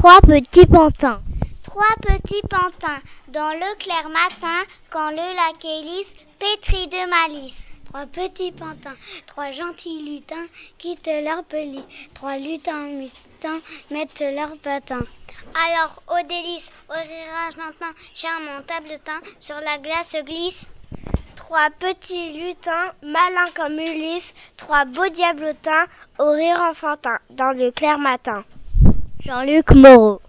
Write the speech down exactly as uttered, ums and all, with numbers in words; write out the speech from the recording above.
Trois petits pantins. Trois petits pantins, dans le clair matin, quand le lac est lisse, pétri de malice. Trois petits pantins, trois gentils lutins, quittent leur pelis. Trois lutins mutins mettent leurs patins. Alors, au délice, au rire argentin, charmant tabletin, sur la glace glisse. Trois petits lutins, malins comme Ulysse, trois beaux diablotins, au rire enfantin, dans le clair matin. Jean-Luc Moreau.